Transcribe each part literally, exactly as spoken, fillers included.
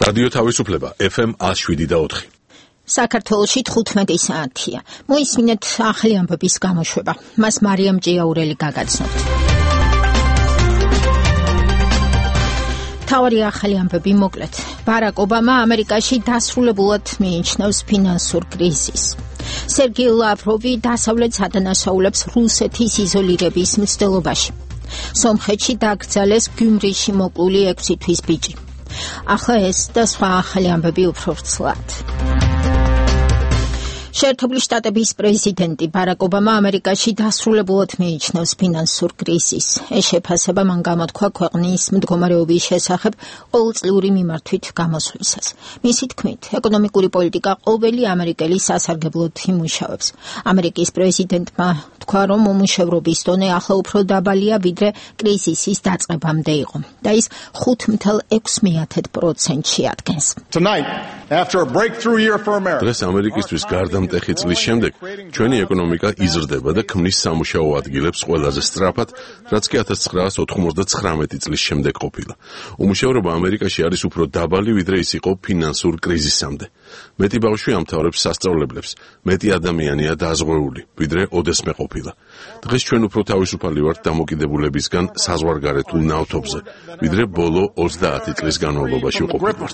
რადიო თავისუფლება ეფ ემ one oh seven და four. საქართველოში თხუთმეტი საათია. მოისმინეთ ახალი ამბების გამოშვება. მას მარიამ ჭიაურელი გაგაცნობთ. თავარი ახალი ამბები მოკლედ. ბარაკ ობამა ამერიკაში დასრულებულად მიიჩნევს ფინანსურ კრიზისს. სერგეი ლავროვი დასავლეთ სადანაშაულებს რუსეთის იზოლირების მცდელობაში. სომხეთში დაკრძალეს გიუმრიში მოკლული ექვსი თვის ბიჭი. ახლა ეს და სხვა ახალი ამბები უფრო ვრცლად. შეერთებული შტატების პრეზიდენტი ბარაკ ობამა ამერიკაში დასრულებულად მიიჩნევს ფინანსურ კრიზისს. ეს შეფასება მან გამოთქვა ქვეყნის მდგომარეობის შესახებ ყოველწლიური მიმართვით გამოსვლისას. მისი თქმით, ეკონომიკური პოლიტიკა ყოველი ამერიკელი სასარგებლოდ იმუშავებს. ამერიკის პრეზიდენტმა თქვა, რომ უმუშევრობის დონე ახლა უფრო დაბალია, ვიდრე კრიზისის დაწყებამდე იყო და ის ხუთ ათეულ ექვსი პროცენტში ადგენს. დღეს ამერიკისთვის გარდა მტეხი წლის შემდეგ ჩვენი ეკონომიკა იზრდება და ქმნის სამუშაო ადგილებს ყველაზე სწრაფად, რაც კი one thousand nine hundred ninety-nine წლის შემდეგ ყოფილა. უმუშევრობა ამერიკაში არის უფრო დაბალი, ვიდრე ის იყო ფინანსურ კრიზისამდე. მეტი ბავშვი ამთავრებს სასწავლებლებს, მეტი ადამიანია დაზღვეული, ვიდრე ოდესმე ყოფილა. დღეს ჩვენ უფრო თავისუფალი ვართ დამოკიდებულებისგან საზღვარგარეთ ნავთობზე, ვიდრე ბოლო ოცდაათი წლის განმავლობაში ვყოფილვართ.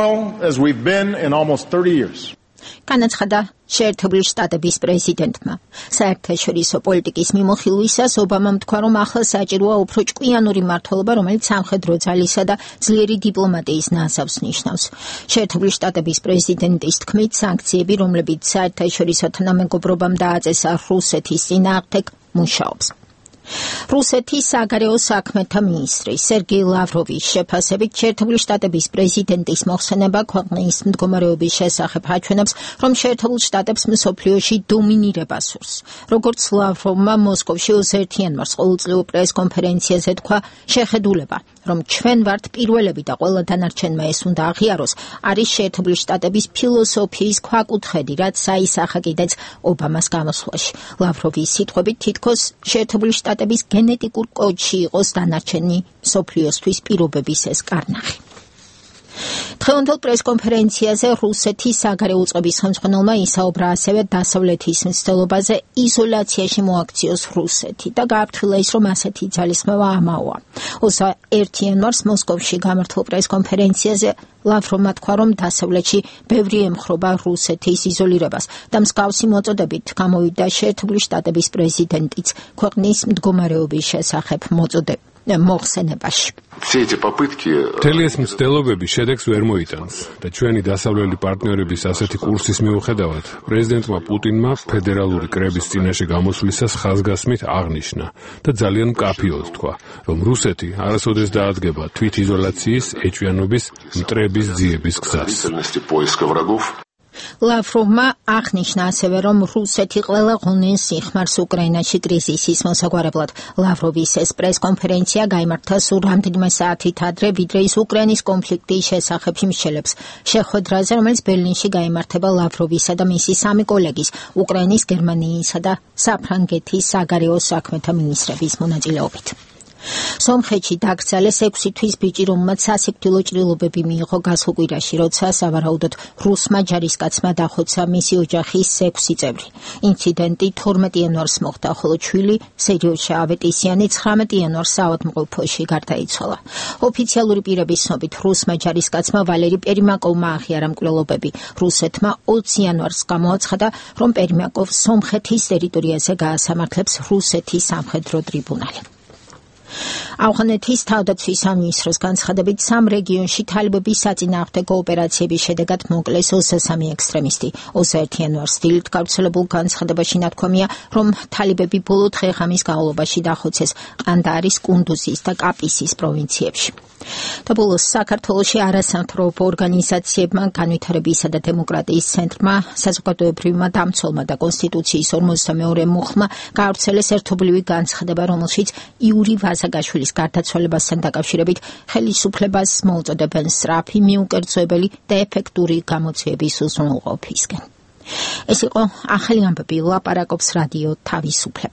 განაცხადა შეერთებული შტატების პრეზიდენტმა. საერთაშორისო პოლიტიკის მიმოხილვისას ობამამ თქვა, რომ ახლა საჭიროა უფრო ჭკვიანური მმართველობა, რომელიც სამხედრო ძალისა და ძლიერი დიპლომატიის ნაზავს ნიშნავს. შეერთებული შტატების პრეზიდენტის თქმით, სანქციები, რომლებიც საერთაშორისო თანამეგობრობამ დააწესა რუსეთის წინააღმდეგ, მუშაობს. რუსეთის საგარეო საქმეთა მინისტრი სერგეი ლავროვის შეფასებით შეერთებული შტატების პრეზიდენტის მოხსენება ქვეყნის მდგომარეობის შესახებ აჩვენებს, რომ შეერთებულ შტატებს მსოფლიოში დომინირება სურს. როგორც ლავროვმა მოსკოვში ოცდაერთი იანვარს ყოველწლიურ პრესკონფერენციაზე თქვა, შეხედულება, რომ ჩვენ ვართ პირველები და ყველა დანარჩენმა ეს უნდა აღიაროს, არის შეერთებული შტატების ფილოსოფიის ქვაკუთხედი, რაც საისახა კიდეც ობამას გამოსვლაში. ლავროვის სიტყვებით, თითქოს შეერთებული შტატების გენეტიკურ კოდში იყოს დანარჩენი მსოფლიოსთვის პირობების ეს კარნახი. დღევანდელ პრესკონფერენციაზე რუსეთის საგარეო უწყების ხელმძღვანელმა ისაუბრა ასევე დასავლეთის მცდელობაზე იზოლაციაში მოაქციოს რუსეთი და გააფრთხილა ის, რომ ასეთი ძალისხმევა ამაოა. ოცდაერთი იანვარს მოსკოვში გამართულ პრესკონფერენციაზე ლავროვმა თქვა, რომ დასავლეთში ბევრი ემხრობა რუსეთის იზოლირებას და მსგავსი მოწოდებით გამოვიდა შეერთებული შტატების პრეზიდენტიც ქვეყნის მდგომარეობის შესახებ მოწოდებით. მოხსენებაში. მთელი ეს მცდელობები შედეგს ვერ მოიტანს და ჩვენი დასავლელი პარტნიორების ასეთი კურსის მიუხედავად პრეზიდენტმა პუტინმა ფედერალური კრების წინაშე გამოსვლისას ხაზგასმით აღნიშნა და ძალიან მკაფიოდ თქვა, რომ რუსეთი არასოდეს დაადგება თვითიზოლაციის, ეჭვიანობის, მტრების ძიების გზას. ლავროვმა აღნიშნა ასევე, რომ რუსეთი ყველა ღონეს იხმარს უკრაინაში კრიზისის მოსაგვარებლად. ლავროვის ეს პრესკონფერენცია გაიმართა სულ რამდენიმე საათით ადრე, ვიდრე ის უკრაინის კონფლიქტის შესახებ იმსჯელებს. შეხვედრაზე, რომელიც ბერლინში გაიმართება ლავროვისა და მისი სამი კოლეგის, უკრაინის, გერმანიისა და საფრანგეთის საგარეო საქმეთა მინისტრების მონაწილეობით. სომხეთში დაკრძალეს ექვსი თვის ბიჭი, რომელმაც სასიკვდილო ჭრილობები მიიღო გასულ კვირაში, როცა სავარაუდოდ რუსმა ჯარისკაცმა დახოცა მისი ოჯახის ექვსი წევრი. ინციდენტი თორმეტი იანვარს მოხდა, ხოლო ჩვილი სერიოშა ავეტისიანი ცხრამეტი იანვარს საავადმყოფოში გარდაიცვალა. ოფიციალური პირების ცნობით რუსმა ჯარისკაცმა ვალერი პერიმაკოვმა აღიარა მკვლელობები. რუსეთმა ოცი იანვარს გამოაცხადა, რომ პერიმაკოვ სომხეთის ტერიტორიაზე გაასამართლებს რუსეთის სამხედრო ტრიბუნალი. ავღანეთის თავდაცვის სამინისტროს განცხადებით, სამ რეგიონში თალიბების საწინააღმდეგო ოპერაციების შედეგად მოკლეს ოცდა სამი ექსტრემისტი. ოცდაერთი იანვარს დილით გავრცელებულ განცხადებაში ნათქვამია, რომ თალიბები ბოლო დღე-ღამის განმავლობაში დახოცეს ყანდაარის, კუნდუზის და კაპისის პროვინციებში. და ბოლოს საქართველოში არასამთავრობო ორგანიზაციებმა, განვითარებისა და დემოკრატიის ცენტრმა, საზოგადოებრივმა დამცველმა და კონსტიტუციის ორმოცდამეორე მუხლმა გაავრცელეს ერთობლივი განცხადება, რომელშიც იური ვაზაგაშვილის გარდაცვალებასთან დაკავშირებით ხელისუფლებას მოუწოდებენ სწრაფი, მიუკერძოებელი და ეფექტური გამოძიების უზრუნველყოფისკენ. ეს იყო ახალი ამბები, ლაპარაკობს რადიო თავისუფლება.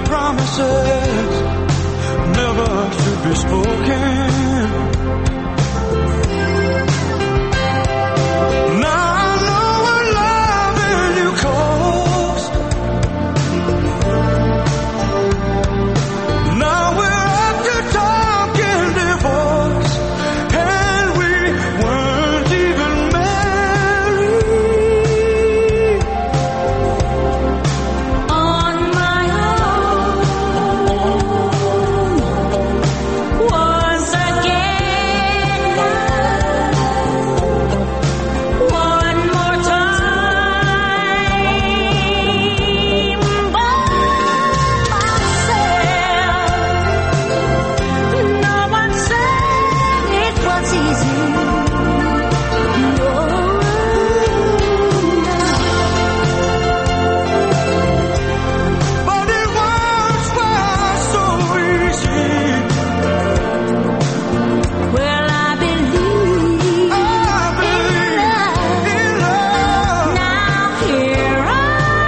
promises never should be spoken. Now I know what loving you cost. Now we're up to talking divorce, and we weren't even married. On my own, once again, one more time, by myself. No one said it was easy. No. But it once was so easy. Well, I believe I believe in love. now here I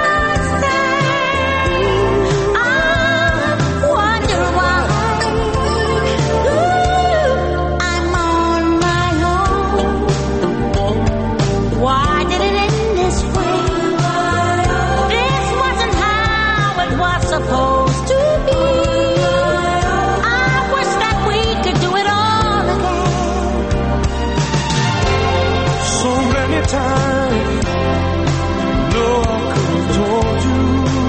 stand. I wonder why. Ooh, I'm on my own. Why did it end this way? This wasn't how it was supposed to be. I wish that we could do it all again. So many times, no, I could have told you.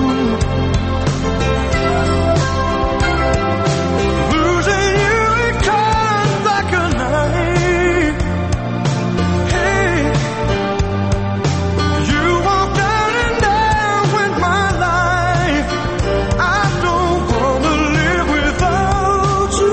Losing you, it comes like a knife. Hey, you walked out and down with my life. I don't wanna live without you.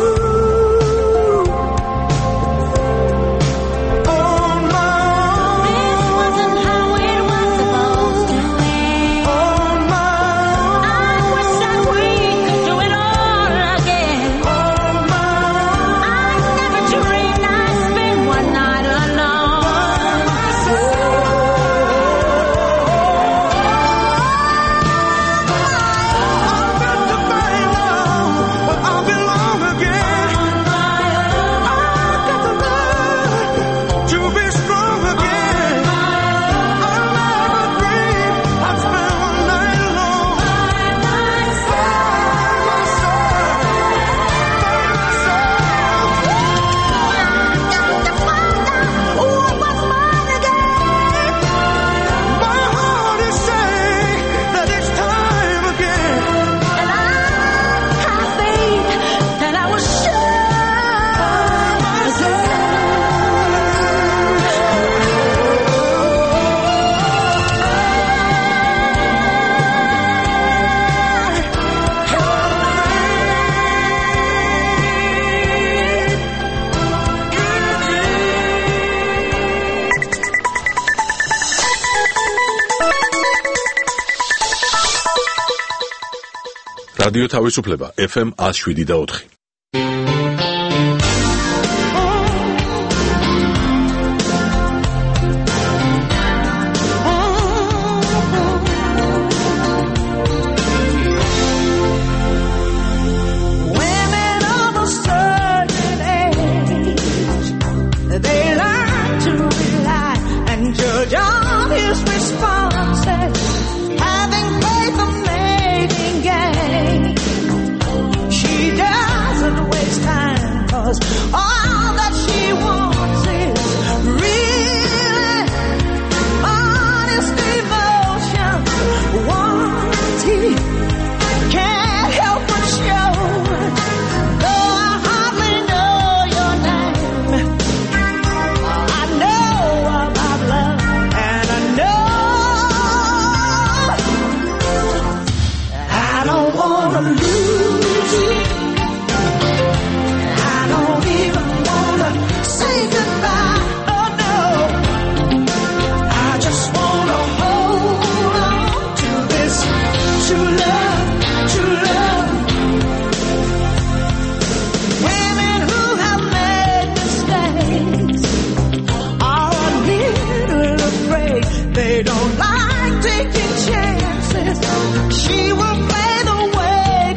On my This own, wasn't how it was supposed to end. on my I wish that we could do it all again. own, on my I never dreamed I'd spend one night alone. I've got to find out where I belong again. I've got to learn to be strong again. I never dreamed I'd spend one night alone. By myself, by myself. Got to find out what was mine again. My heart is saying that it's time again. And I have faith that I will show რადიო თავისუფლება ეფ ემ one oh seven და four. Women of a certain age, they learn to rely and judge on his responses, having played the mating game. She doesn't waste time, 'cause all that she wants is real, honest emotion. Once he can't help but show, though I hardly know your name. I know about love, and I know I don't wanna lose you. I don't even wanna say goodbye. Oh no, I just wanna hold on to this true love, true love. Women who have made mistakes are a little afraid. They don't like taking chances. She will play the way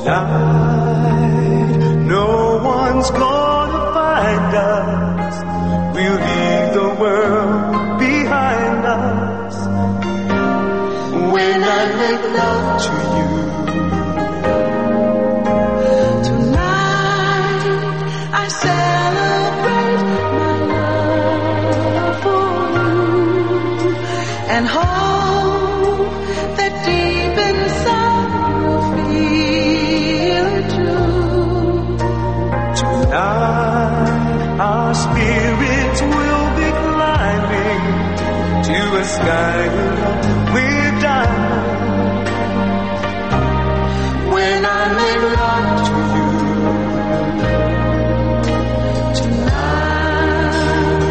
Tonight, no one's gonna find us. We'll leave the world behind us. When I make love to you, tonight I celebrate my love for you and hope that deep inside you'll feel it too. Tonight our spirits will be climbing to a sky with diamonds. When I make love to you tonight,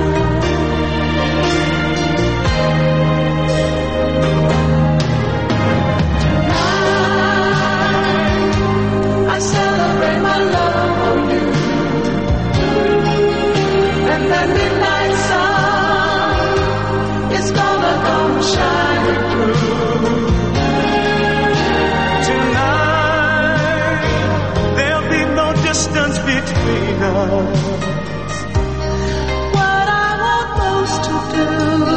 tonight I celebrate my love for you, and that midnight sun is gonna come shining through. Tonight there'll be no distance between us. What I want most to do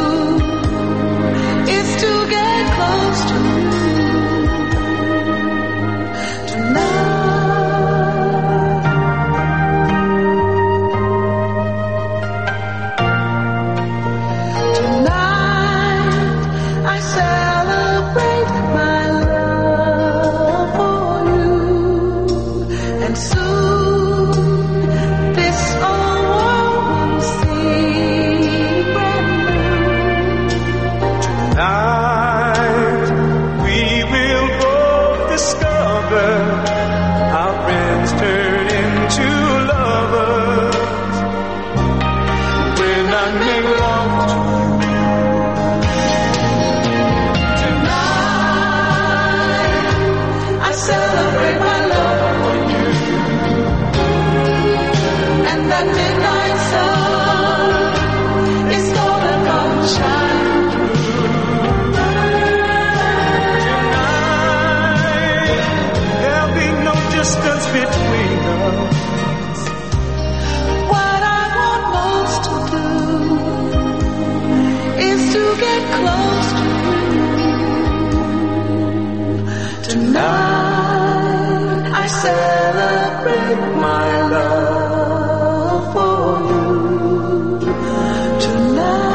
is to get close to you tonight. Tonight I celebrate my love for you, and soon this whole world will see brand new. Tonight we will both discover our friends turn into lovers. When I make love to you tonight, I celebrate my love for you, and that midnight sun is gonna come shining through. Tonight there'll be no distance between us. What I want most to do is to get close to you tonight. I celebrate my love for you tonight.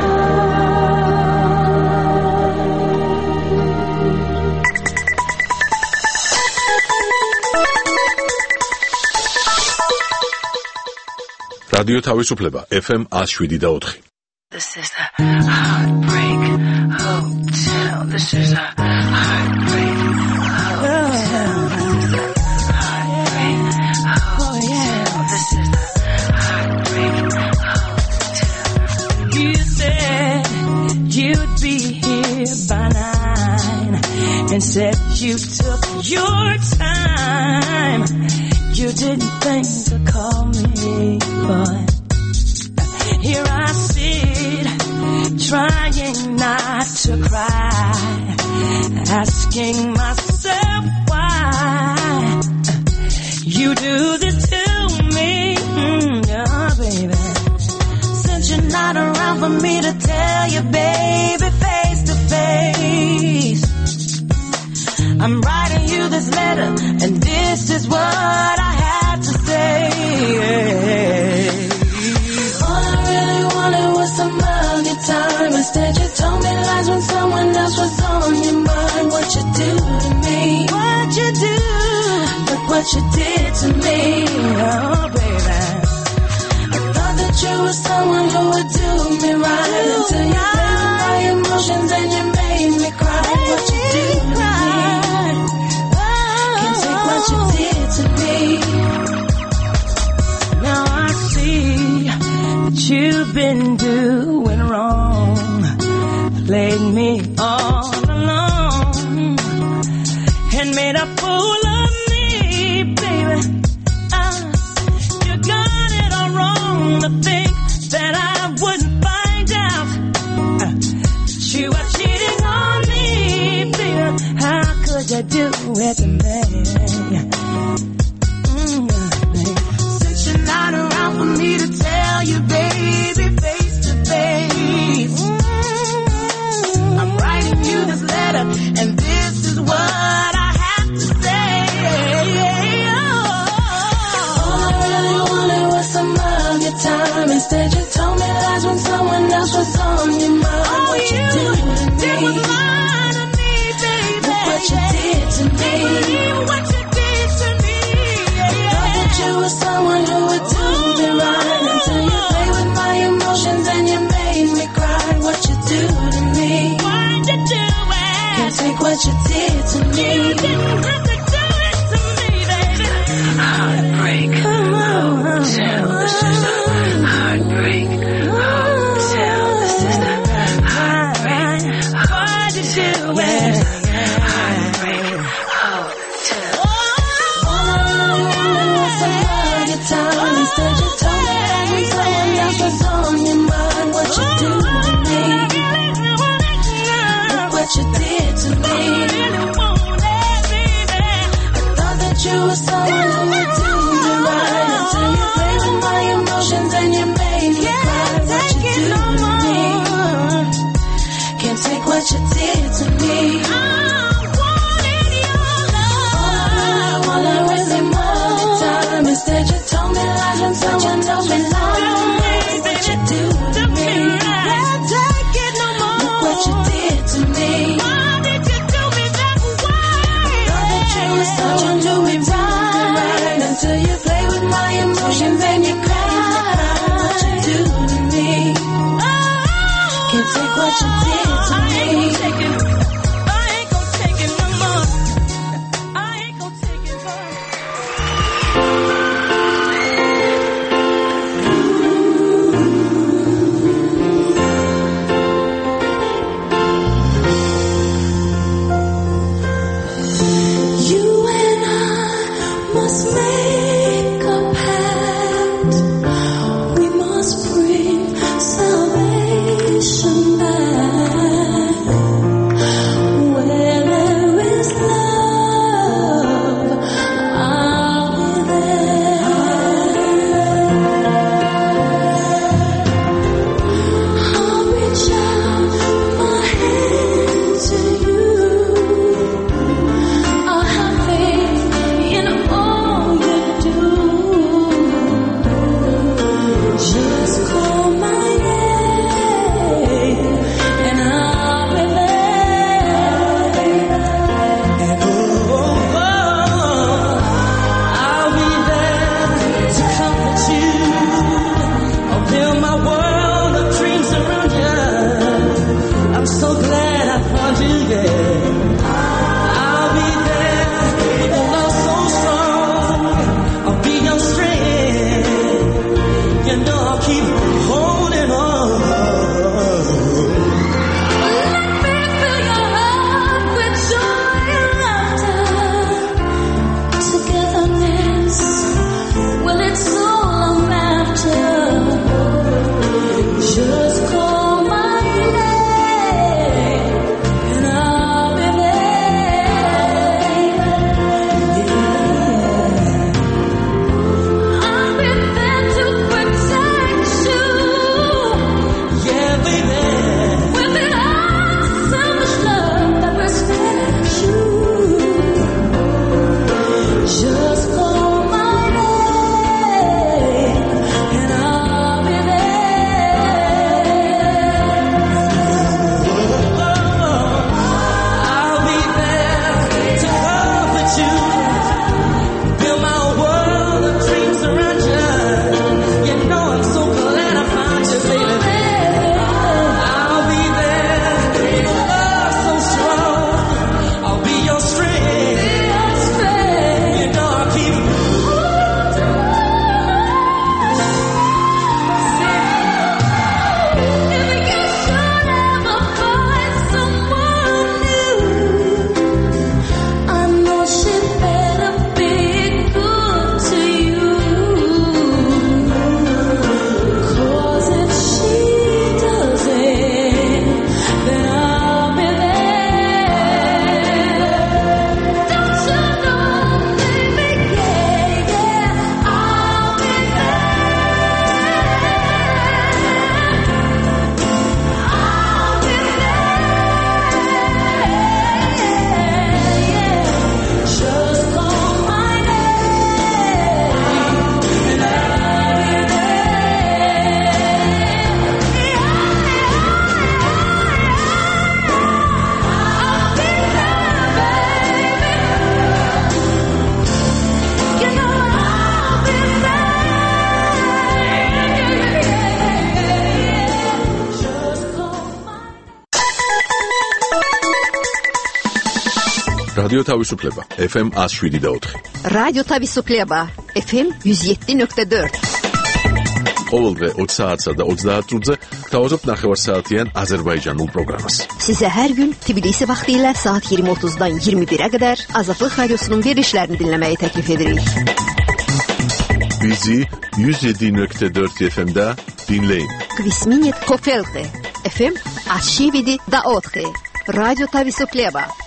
რადიო თავისუფლება эф эм one oh seven და four. This is a heartbreak hotel. This is a heartbreak hotel. Heartbreak hotel. This is a heartbreak hotel. You said you'd be here by nine, and said you took your time. You didn't think to call me, but here I sit, trying not to cry, asking myself why you do this to me, mm, oh baby. Since you're not around for me to tell you, baby, face to face, I'm writing you this letter, and this is what I had to say. All I really wanted was some of your time. Instead you told me lies when someone else was on your mind. What you do to me, what you do, look what you did to me, oh baby. I thought that you were someone who would do me right, until you played with my emotions and you made me cry. What you do to me, can't take what you did to me. Now I see that you've been doing wrong, played me all along, and made a fool of me, baby. Uh, you got it all wrong to think that I wouldn't find out uh, that you were cheating on me, baby. How could you do it to me? And this is what I have to say. Oh. All I really wanted was some of your time. Instead you told me lies when someone else was on your mind. Oh, what you, you do to me was lying to me, baby. Look what you did to me. What you did to me. Yeah. Thought that you were someone who would do me right until you play with my emotions and you made me cry. What you do to me? Why'd you do it? Can't take what you did to me. You didn't have to do it to me, baby. Heartbreak. Hotel, the sister. Heartbreak. Hotel, the sister. Heartbreak. Why'd you do it? Heartbreak. Hotel. All I really wanted was some of your time. Instead you told me that when someone else was on your mind. What you do to me? Look what you did to me. I thought that you were someone who would do me right until you played with my emotions. რადიო თავისუფლება ეფ ემ one oh seven და four. რადიო თავისუფლება ეფ ემ one oh seven point four. ყოველდღე twenty საათსა და twenty წუთზე გთავაზობთ ნახევარსაათიან აზერბაიჯანულ პროგრამას. Size her gün Tbilisi vaxtilə saat yirmi otuzdan iyirmi birə qədər Azadlıq Radiosunun verilişlərini dinləməyi təklif edirik. Bizi one oh seven point four efe em'də dinləyin. Kvisminit Kofelte efe em one oh seven point four. Radyo Tavisufleba.